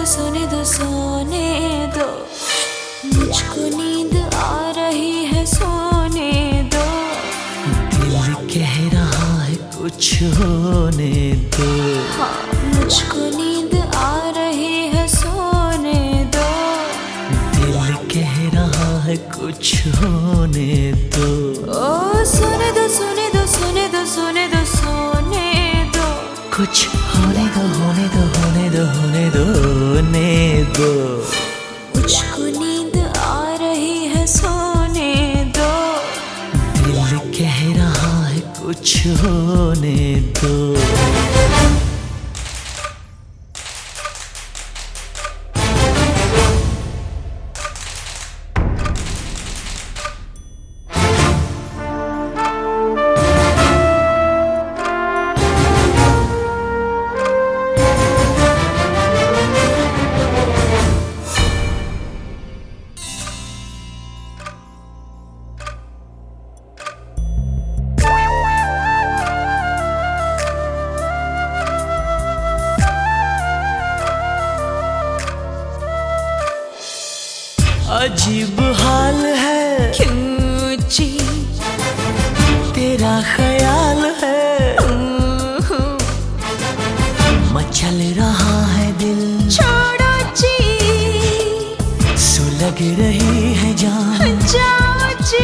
सोने दो सोने दो, मुझको नींद आ रही है सोने दो। दिल कह रहा है कुछ होने दो। हाँ, मुझको नींद आ रही है सोने दो। दिल कह रहा है कुछ होने दो। ओ सोने दो सोने दो सोने दो सोने दो सोने दो, कुछ होने दो होने दो होने दो होने दो होने दो। मुझको नींद आ रही है सोने दो। दिल कह रहा है कुछ होने दो। अजीब हाल है क्यों जी तेरा ख्याल है, मचल रहा है दिल छोड़ो जी, सुलग रही है जान जाओ जी।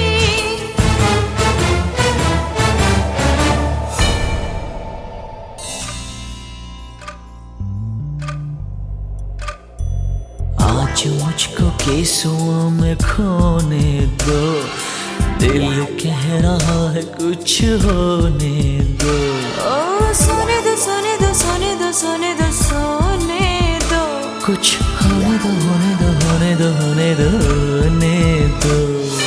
आज मुझको केसुओं में खोने दो। दिल कह रहा है कुछ होने दो। ओ सोने दो सोने दो सोने दो सोने दो सोने दो, कुछ होने दो होने दो होने दो होने दो होने दो।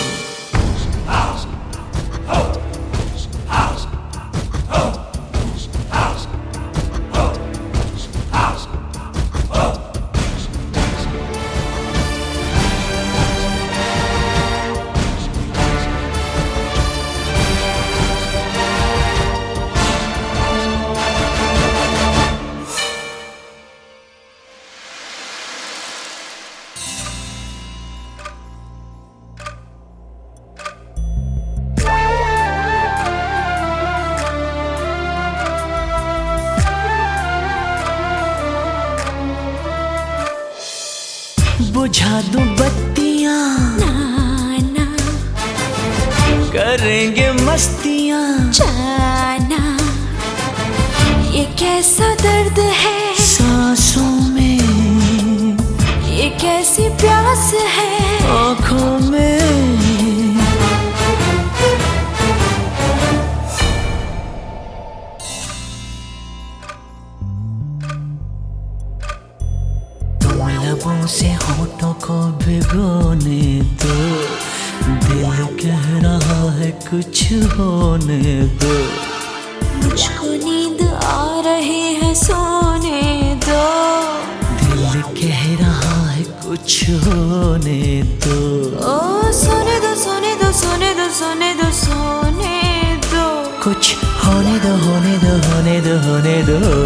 बुझा दूं बत्तियां नाना करेंगे मस्तियां। जाना, ये कैसा दर्द है सांसों में, ये कैसी प्यास है आँखों में। लबों से होठों को भिगोने दो। दिल कह रहा है कुछ होने दो। मुझको नींद आ रही है सोने दो। दिल कह रहा है कुछ होने दो। ओ सोने दो सोने दो सोने दो सोने दो सोने दो, कुछ होने दो होने दो होने दो होने दो